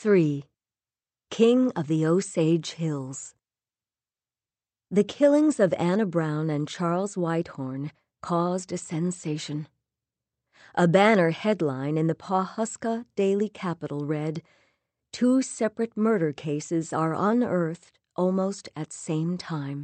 3. King of the Osage Hills. The killings of Anna Brown and Charles Whitehorn caused a sensation. A banner headline in the Pawhuska Daily Capital read, "Two separate murder cases are unearthed almost at same time."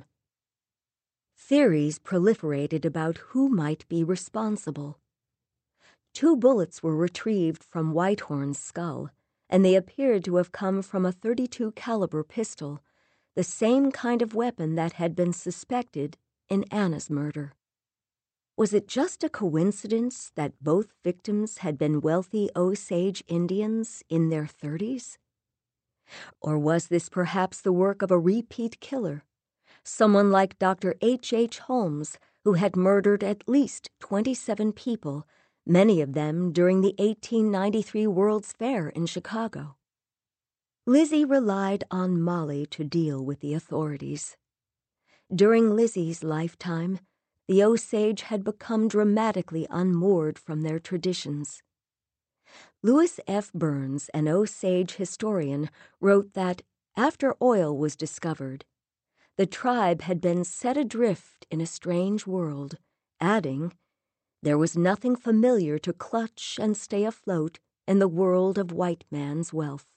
Theories proliferated about who might be responsible. 2 bullets were retrieved from Whitehorn's skull, and they appeared to have come from a .32 caliber pistol, the same kind of weapon that had been suspected in Anna's murder. Was it just a coincidence that both victims had been wealthy Osage Indians in their 30s? Or was this perhaps the work of a repeat killer, someone like Dr. H. Holmes, who had murdered at least 27 people, many of them during the 1893 World's Fair in Chicago? Lizzie relied on Molly to deal with the authorities. During Lizzie's lifetime, the Osage had become dramatically unmoored from their traditions. Louis F. Burns, an Osage historian, wrote that, after oil was discovered, the tribe had been set adrift in a strange world, adding, "There was nothing familiar to clutch and stay afloat in the world of white man's wealth."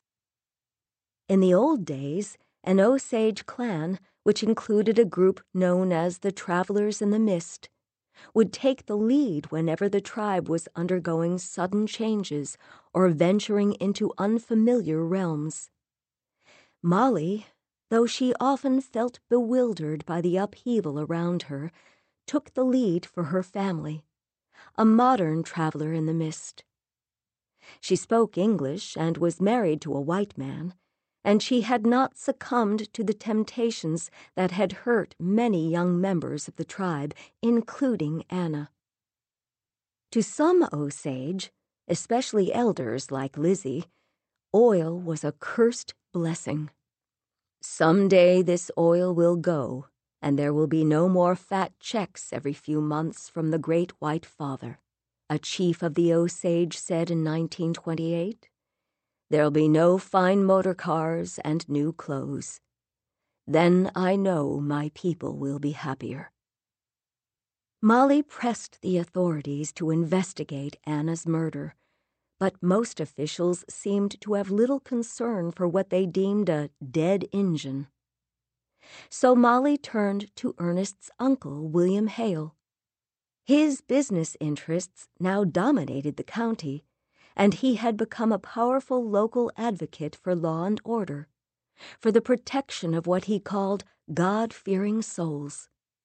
In the old days, an Osage clan, which included a group known as the Travelers in the Mist, would take the lead whenever the tribe was undergoing sudden changes or venturing into unfamiliar realms. Molly, though she often felt bewildered by the upheaval around her, took the lead for her family, a modern traveler in the mist. She spoke English and was married to a white man, and she had not succumbed to the temptations that had hurt many young members of the tribe, including Anna. To some Osage, especially elders like Lizzie, oil was a cursed blessing. "Someday this oil will go, and there will be no more fat checks every few months from the Great White Father," a chief of the Osage said in 1928. "There'll be no fine motor cars and new clothes. Then I know my people will be happier." Molly pressed the authorities to investigate Anna's murder, but most officials seemed to have little concern for what they deemed a dead Injun. So Molly turned to Ernest's uncle, William Hale. His business interests now dominated the county, and he had become a powerful local advocate for law and order, for the protection of what he called God-fearing souls.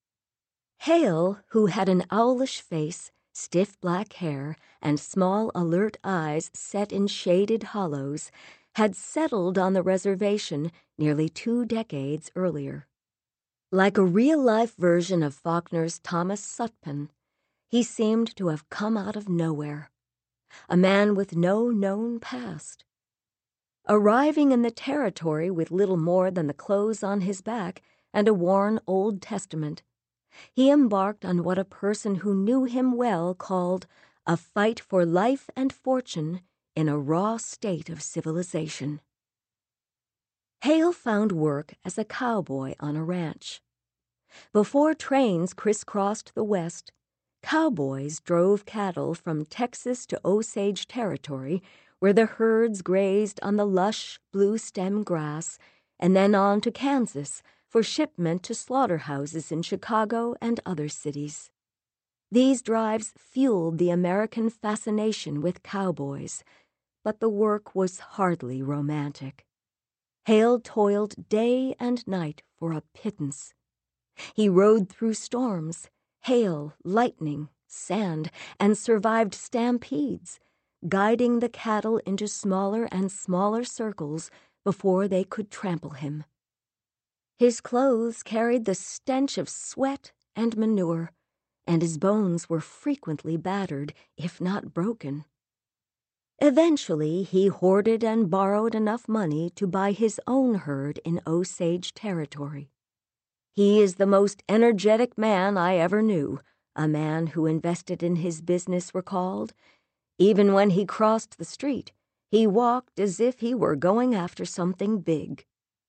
Hale, who had an owlish face, stiff black hair, and small alert eyes set in shaded hollows, had settled on the reservation nearly 2 decades earlier. Like a real-life version of Faulkner's Thomas Sutpen, he seemed to have come out of nowhere, a man with no known past. Arriving in the territory with little more than the clothes on his back and a worn Old Testament, he embarked on what a person who knew him well called a fight for life and fortune in a raw state of civilization. Hale found work as a cowboy on a ranch. Before trains crisscrossed the West, cowboys drove cattle from Texas to Osage territory, where the herds grazed on the lush blue-stem grass, and then on to Kansas for shipment to slaughterhouses in Chicago and other cities. These drives fueled the American fascination with cowboys, but the work was hardly romantic. Hale toiled day and night for a pittance. He rode through storms, hail, lightning, sand, and survived stampedes, guiding the cattle into smaller and smaller circles before they could trample him. His clothes carried the stench of sweat and manure, and his bones were frequently battered, if not broken. Eventually, he hoarded and borrowed enough money to buy his own herd in Osage territory. "He is the most energetic man I ever knew," a man who invested in his business recalled. "Even when he crossed the street, He walked as if he were going after something big.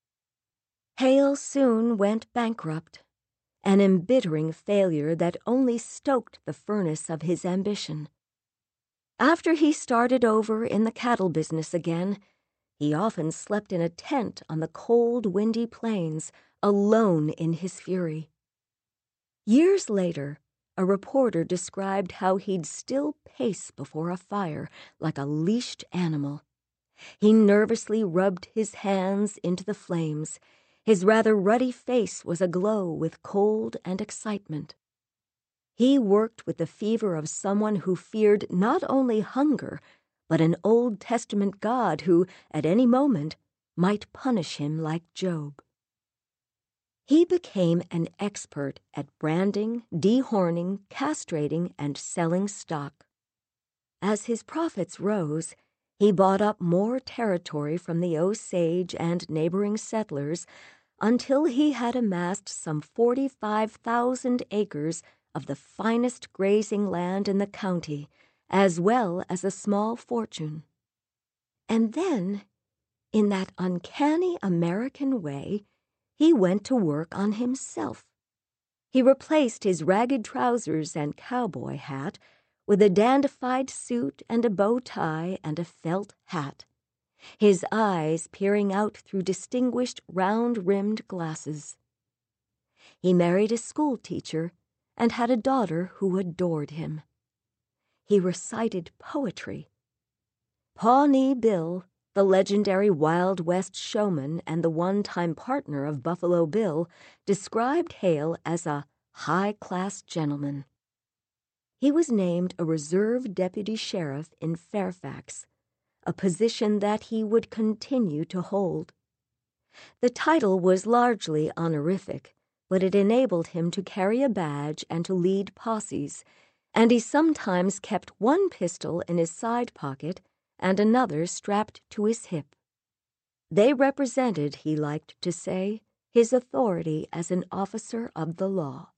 Hale soon went bankrupt, an embittering failure that only stoked the furnace of his ambition. After he started over in the cattle business again, he often slept in a tent on the cold, windy plains, alone in his fury. Years later, a reporter described how he'd still pace before a fire like a leashed animal. He nervously rubbed his hands into the flames. His rather ruddy face was aglow with cold and excitement. He worked with the fever of someone who feared not only hunger, but an Old Testament God who, at any moment, might punish him like Job. He became an expert at branding, dehorning, castrating, and selling stock. As his profits rose, he bought up more territory from the Osage and neighboring settlers until he had amassed some 45,000 acres of the finest grazing land in the county, as well as a small fortune. And then, in that uncanny American way, he went to work on himself. He replaced his ragged trousers and cowboy hat with a dandified suit and a bow tie and a felt hat, his eyes peering out through distinguished round-rimmed glasses. He married a school teacher and had a daughter who adored him. He recited poetry. Pawnee Bill, the legendary Wild West showman and the one-time partner of Buffalo Bill, described Hale as a high-class gentleman. He was named a reserve deputy sheriff in Fairfax, a position that he would continue to hold. The title was largely honorific, but it enabled him to carry a badge and to lead posses, and he sometimes kept one pistol in his side pocket and another strapped to his hip. They represented, he liked to say, his authority as an officer of the law.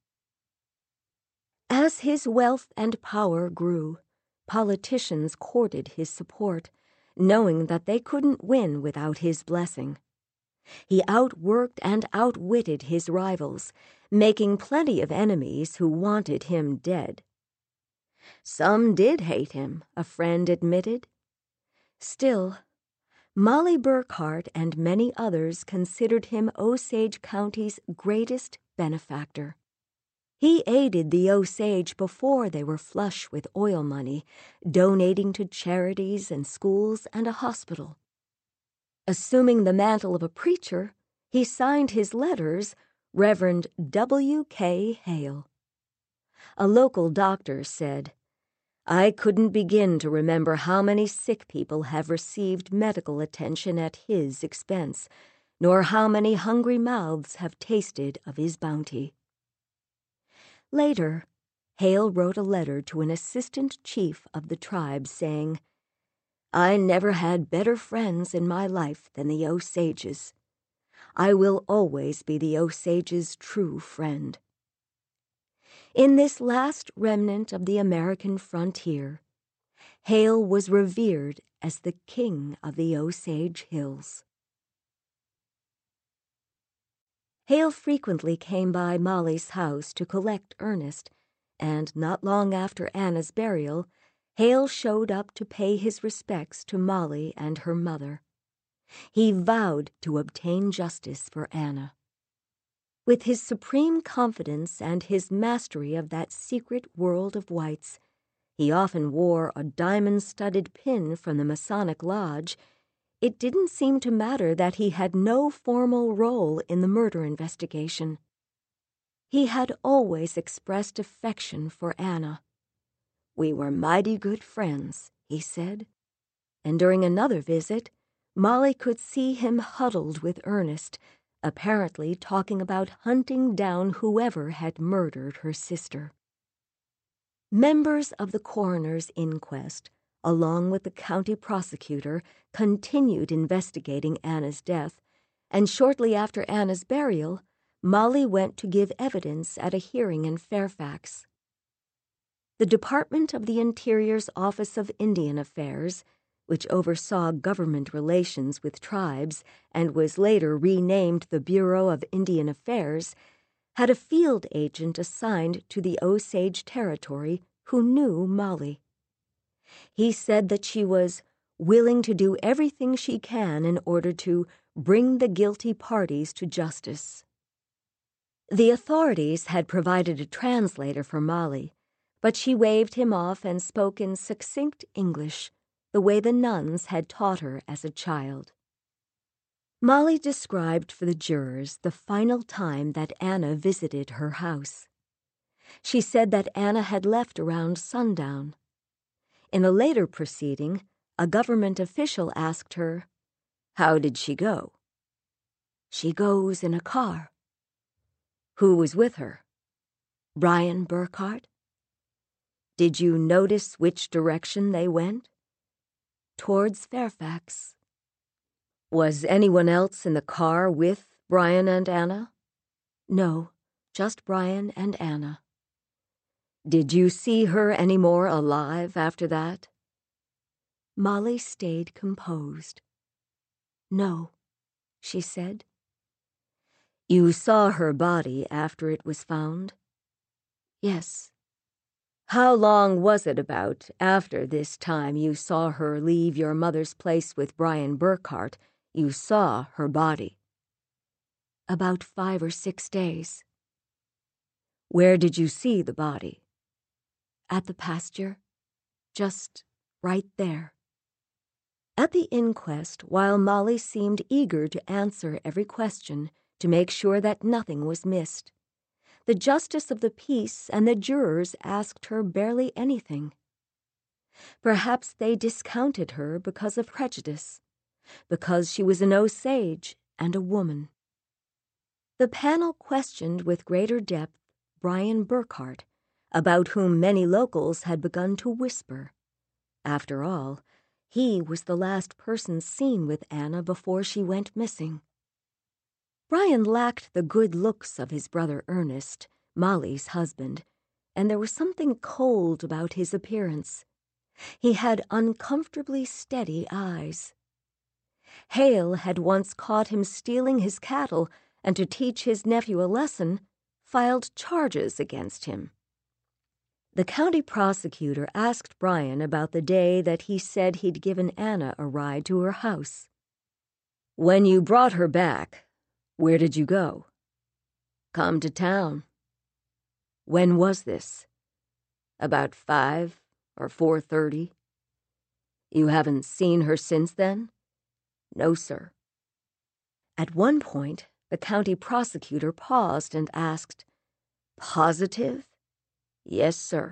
As his wealth and power grew, politicians courted his support, knowing that they couldn't win without his blessing. He outworked and outwitted his rivals, making plenty of enemies who wanted him dead. Some did hate him, a friend admitted. Still, Molly Burkhart and many others considered him Osage County's greatest benefactor. He aided the Osage before they were flush with oil money, donating to charities and schools and a hospital. Assuming the mantle of a preacher, he signed his letters Reverend W. K. Hale. A local doctor said, "I couldn't begin to remember how many sick people have received medical attention at his expense, nor how many hungry mouths have tasted of his bounty." Later, Hale wrote a letter to an assistant chief of the tribe saying, "I never had better friends in my life than the Osages. I will always be the Osages' true friend." In this last remnant of the American frontier, Hale was revered as the king of the Osage Hills. Hale frequently came by Molly's house to collect Ernest, and not long after Anna's burial, Hale showed up to pay his respects to Molly and her mother. He vowed to obtain justice for Anna. With his supreme confidence and his mastery of that secret world of whites, he often wore a diamond-studded pin from the Masonic Lodge. It didn't seem to matter that he had no formal role in the murder investigation. He had always expressed affection for Anna. "We were mighty good friends," he said. And during another visit, Molly could see him huddled with Ernest, apparently talking about hunting down whoever had murdered her sister. Members of the coroner's inquest, along with the county prosecutor, continued investigating Anna's death, and shortly after Anna's burial, Molly went to give evidence at a hearing in Fairfax. The Department of the Interior's Office of Indian Affairs, which oversaw government relations with tribes and was later renamed the Bureau of Indian Affairs, had a field agent assigned to the Osage Territory who knew Molly. He said that she was willing to do everything she can in order to bring the guilty parties to justice. The authorities had provided a translator for Molly, but she waved him off and spoke in succinct English, the way the nuns had taught her as a child. Molly described for the jurors the final time that Anna visited her house. She said that Anna had left around sundown. In a later proceeding, a government official asked her, "How did she go?" "She goes in a car." "Who was with her?" "Brian Burkhart." "Did you notice which direction they went?" "Towards Fairfax." "Was anyone else in the car with Brian and Anna?" "No, just Brian and Anna." "Did you see her any more alive after that?" Molly stayed composed. "No," she said. "You saw her body after it was found?" "Yes." "How long was it about after this time you saw her leave your mother's place with Brian Burkhart you saw her body?" "About 5 or 6 days." "Where did you see the body?" "At the pasture. Just right there." At the inquest, while Molly seemed eager to answer every question to make sure that nothing was missed, the justice of the peace and the jurors asked her barely anything. Perhaps they discounted her because of prejudice, because she was an Osage and a woman. The panel questioned with greater depth Brian Burkhart, about whom many locals had begun to whisper. After all, he was the last person seen with Anna before she went missing. Brian lacked the good looks of his brother Ernest, Molly's husband, and there was something cold about his appearance. He had uncomfortably steady eyes. Hale had once caught him stealing his cattle, and to teach his nephew a lesson, filed charges against him. The county prosecutor asked Brian about the day that he said he'd given Anna a ride to her house. "When you brought her back, where did you go?" "Come to town." "When was this?" "About 5 or 4:30. "You haven't seen her since then?" "No, sir." At one point, the county prosecutor paused and asked, "Positive?" "Yes, sir."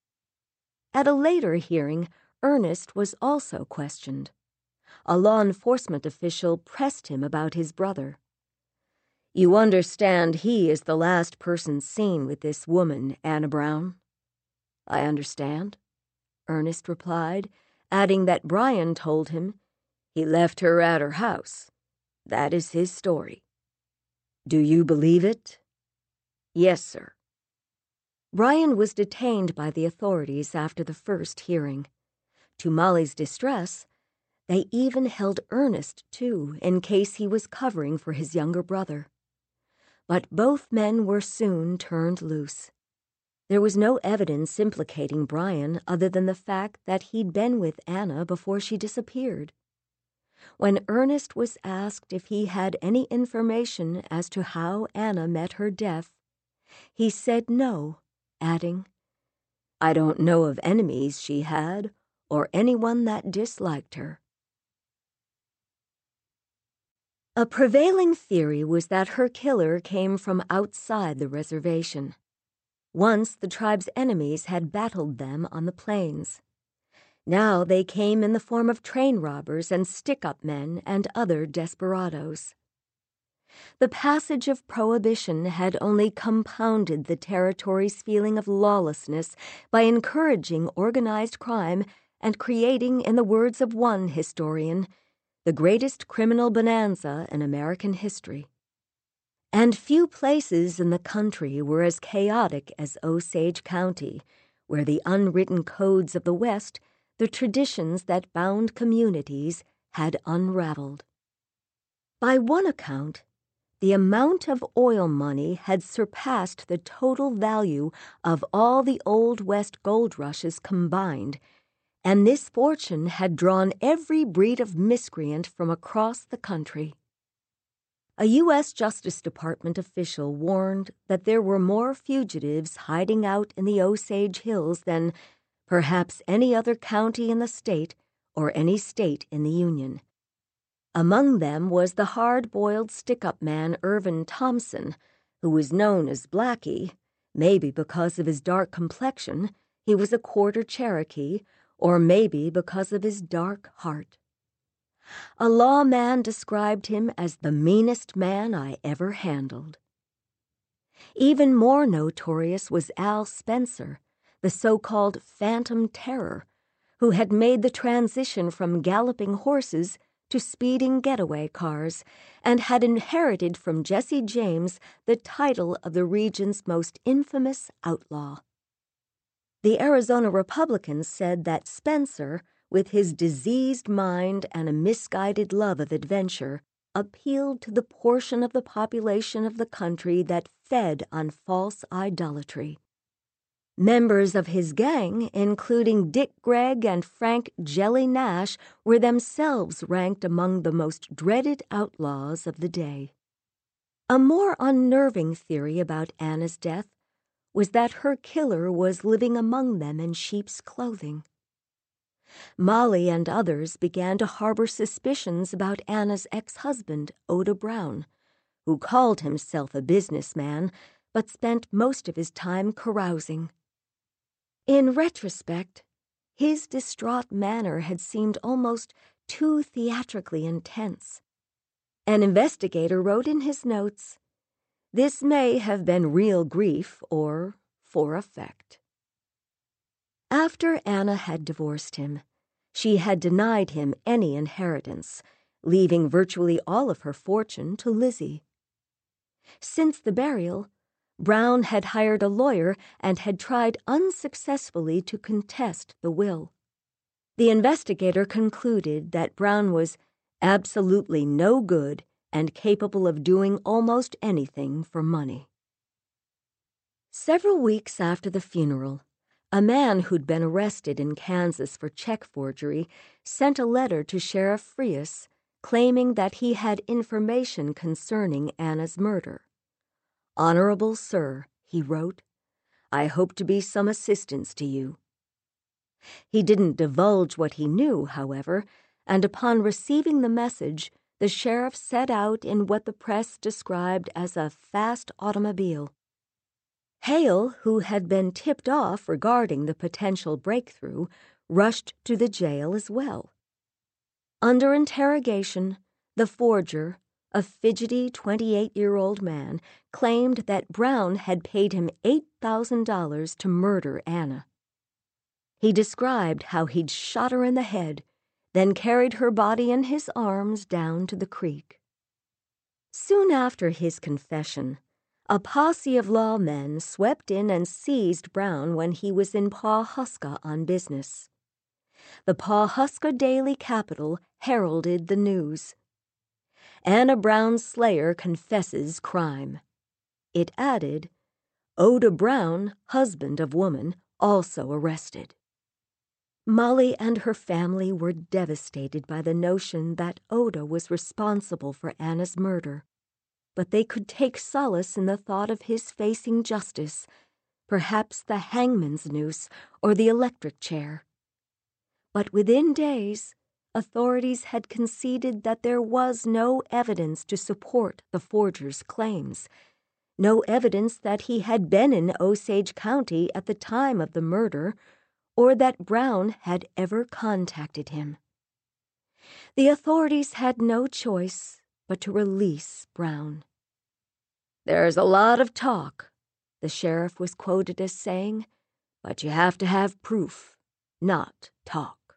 At a later hearing, Ernest was also questioned. A law enforcement official pressed him about his brother. "You understand he is the last person seen with this woman, Anna Brown?" "I understand," Ernest replied, adding that Brian told him he left her at her house. That is his story. "Do you believe it?" "Yes, sir." Brian was detained by the authorities after the first hearing. To Molly's distress, they even held Ernest, too, in case he was covering for his younger brother. But both men were soon turned loose. There was no evidence implicating Brian other than the fact that he'd been with Anna before she disappeared. When Ernest was asked if he had any information as to how Anna met her death, he said no, adding, "I don't know of enemies she had or anyone that disliked her." A prevailing theory was that her killer came from outside the reservation. Once the tribe's enemies had battled them on the plains. Now they came in the form of train robbers and stick-up men and other desperados. The passage of Prohibition had only compounded the territory's feeling of lawlessness by encouraging organized crime and creating, in the words of one historian, the greatest criminal bonanza in American history. And few places in the country were as chaotic as Osage County, where the unwritten codes of the West the traditions that bound communities had unraveled. By one account, the amount of oil money had surpassed the total value of all the Old West gold rushes combined, and this fortune had drawn every breed of miscreant from across the country. A U.S. Justice Department official warned that there were more fugitives hiding out in the Osage Hills than perhaps any other county in the state or any state in the Union. Among them was the hard-boiled stick-up man Irvin Thompson, who was known as Blackie, maybe because of his dark complexion, he was a quarter Cherokee, or maybe because of his dark heart. A lawman described him as the meanest man I ever handled. Even more notorious was Al Spencer, the so-called Phantom Terror, who had made the transition from galloping horses to speeding getaway cars, and had inherited from Jesse James the title of the region's most infamous outlaw. The Arizona Republicans said that Spencer, with his diseased mind and a misguided love of adventure, appealed to the portion of the population of the country that fed on false idolatry. Members of his gang, including Dick Gregg and Frank Jelly Nash, were themselves ranked among the most dreaded outlaws of the day. A more unnerving theory about Anna's death was that her killer was living among them in sheep's clothing. Molly and others began to harbor suspicions about Anna's ex-husband, Oda Brown, who called himself a businessman but spent most of his time carousing. In retrospect, his distraught manner had seemed almost too theatrically intense. An investigator wrote in his notes, "This may have been real grief or for effect." After Anna had divorced him, she had denied him any inheritance, leaving virtually all of her fortune to Lizzie. Since the burial, Brown had hired a lawyer and had tried unsuccessfully to contest the will. The investigator concluded that Brown was absolutely no good and capable of doing almost anything for money. Several weeks after the funeral, a man who'd been arrested in Kansas for check forgery sent a letter to Sheriff Frias claiming that he had information concerning Anna's murder. "Honorable Sir," he wrote, "I hope to be some assistance to you." He didn't divulge what he knew, however, and upon receiving the message, the sheriff set out in what the press described as a fast automobile. Hale, who had been tipped off regarding the potential breakthrough, rushed to the jail as well. Under interrogation, the forger, a fidgety 28-year-old man, claimed that Brown had paid him $8,000 to murder Anna. He described how he'd shot her in the head, then carried her body in his arms down to the creek. Soon after his confession, a posse of lawmen swept in and seized Brown when he was in Pawhuska on business. The Pawhuska Daily Capital heralded the news. "Anna Brown's slayer confesses crime." It added, "Oda Brown, husband of woman, also arrested." Molly and her family were devastated by the notion that Oda was responsible for Anna's murder, but they could take solace in the thought of his facing justice, perhaps the hangman's noose or the electric chair. But within days, authorities had conceded that there was no evidence to support the forger's claims, no evidence that he had been in Osage County at the time of the murder, or that Brown had ever contacted him. The authorities had no choice but to release Brown. "There's a lot of talk," the sheriff was quoted as saying, "but you have to have proof, not talk."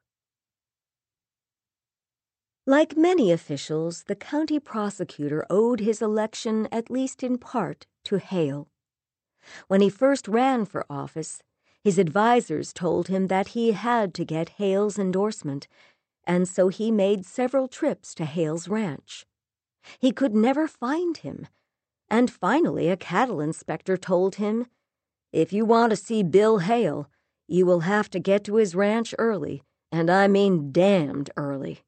Like many officials, the county prosecutor owed his election at least in part to Hale. When he first ran for office, His advisers told him that he had to get Hale's endorsement, and so he made several trips to Hale's ranch. He could never find him, and finally a cattle inspector told him, "If you want to see Bill Hale, you will have to get to his ranch early, and I mean damned early."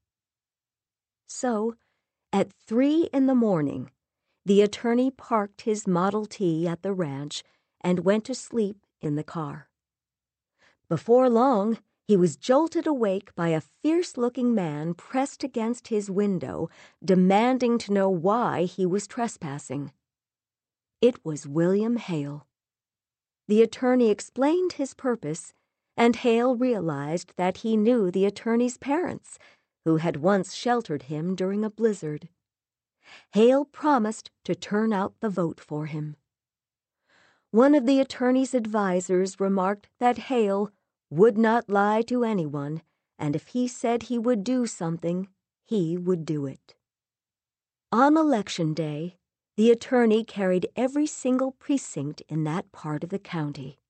So, at 3 in the morning, the attorney parked his Model T at the ranch and went to sleep in the car. Before long, he was jolted awake by a fierce-looking man pressed against his window, demanding to know why he was trespassing. It was William Hale. The attorney explained his purpose, and Hale realized that he knew the attorney's parents, who had once sheltered him during a blizzard. Hale promised to turn out the vote for him. One of the attorney's advisers remarked that Hale would not lie to anyone, and if he said he would do something, he would do it. On Election Day, the attorney carried every single precinct in that part of the county.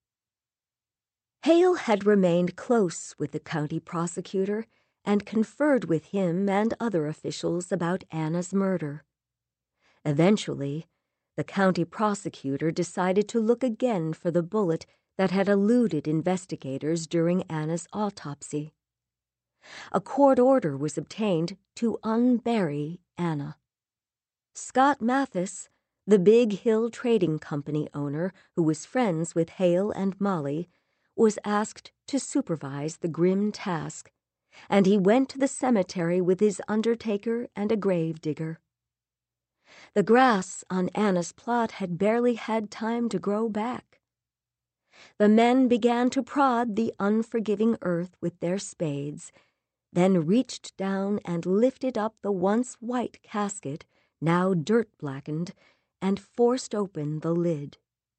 Hale had remained close with the county prosecutor and conferred with him and other officials about Anna's murder. Eventually, the county prosecutor decided to look again for the bullet that had eluded investigators during Anna's autopsy. A court order was obtained to unbury Anna. Scott Mathis, the Big Hill Trading Company owner who was friends with Hale and Molly, was asked to supervise the grim task, and he went to the cemetery with his undertaker and a grave digger. The grass on Anna's plot had barely had time to grow back. The men began to prod the unforgiving earth with their spades, then reached down and lifted up the once white casket, now dirt-blackened, and forced open the lid.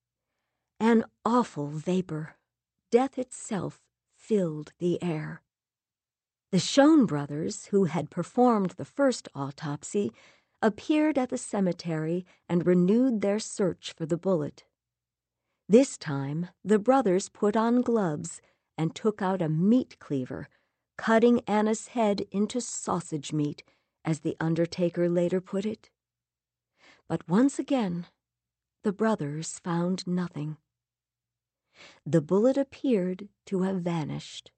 An awful vapor, death itself, filled the air. The Schoen brothers, who had performed the first autopsy, appeared at the cemetery and renewed their search for the bullet. This time, the brothers put on gloves and took out a meat cleaver, cutting Anna's head into sausage meat, as the undertaker later put it. But once again, the brothers found nothing. The bullet appeared to have vanished.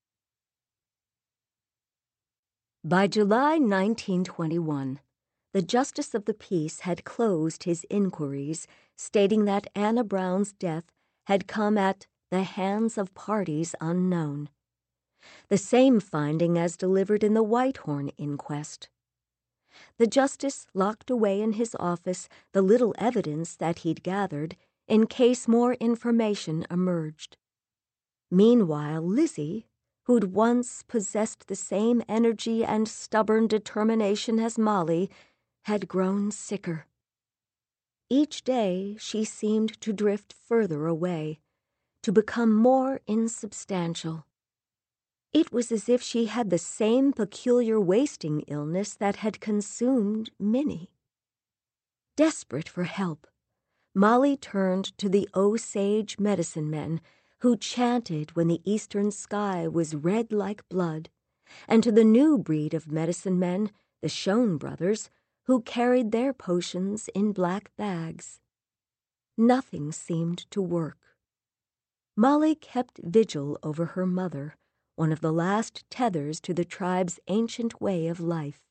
By July 1921, the Justice of the Peace had closed his inquiries, stating that Anna Brown's death had come at the hands of parties unknown. The same finding as delivered in the Whitehorn inquest. The justice locked away in his office the little evidence that he'd gathered in case more information emerged. Meanwhile, Lizzie, who'd once possessed the same energy and stubborn determination as Molly, had grown sicker. Each day she seemed to drift further away, to become more insubstantial. It was as if she had the same peculiar wasting illness that had consumed Minnie. Desperate for help, Molly turned to the Osage medicine men who chanted when the eastern sky was red like blood, and to the new breed of medicine men, the Schoen brothers, who carried their potions in black bags. Nothing seemed to work. Molly kept vigil over her mother, one of the last tethers to the tribe's ancient way of life.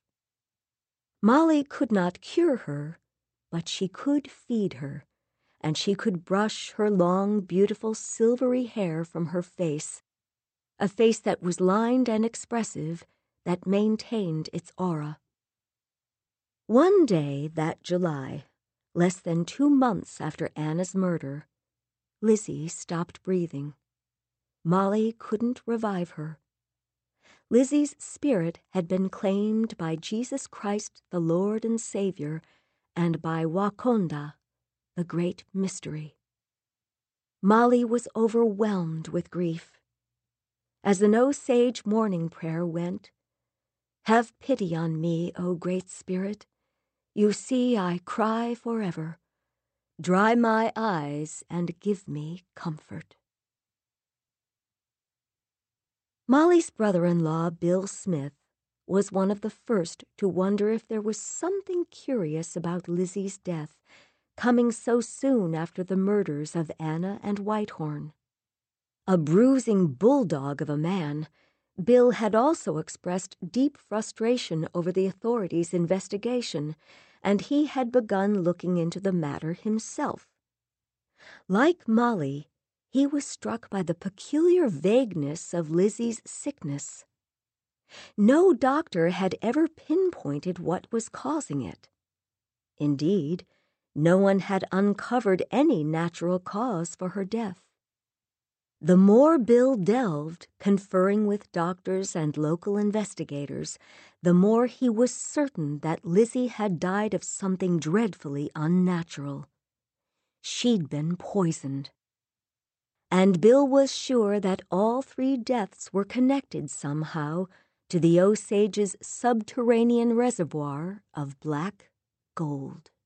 Molly could not cure her, but she could feed her, and she could brush her long, beautiful silvery hair from her face, a face that was lined and expressive, that maintained its aura. One day that July, less than 2 months after Anna's murder, Lizzie stopped breathing. Molly couldn't revive her. Lizzie's spirit had been claimed by Jesus Christ, the Lord and Savior, and by Wakonda, the great mystery. Molly was overwhelmed with grief. As an Osage morning prayer went, "Have pity on me, O Great Spirit. You see I cry forever. Dry my eyes and give me comfort." Molly's brother-in-law, Bill Smith, was one of the first to wonder if there was something curious about Lizzie's death, coming so soon after the murders of Anna and Whitehorn. A bruising bulldog of a man, Bill had also expressed deep frustration over the authorities' investigation, and he had begun looking into the matter himself. Like Molly, he was struck by the peculiar vagueness of Lizzie's sickness. No doctor had ever pinpointed what was causing it. Indeed, no one had uncovered any natural cause for her death. The more Bill delved, conferring with doctors and local investigators, the more he was certain that Lizzie had died of something dreadfully unnatural. She'd been poisoned. And Bill was sure that all 3 deaths were connected somehow to the Osage's subterranean reservoir of black gold.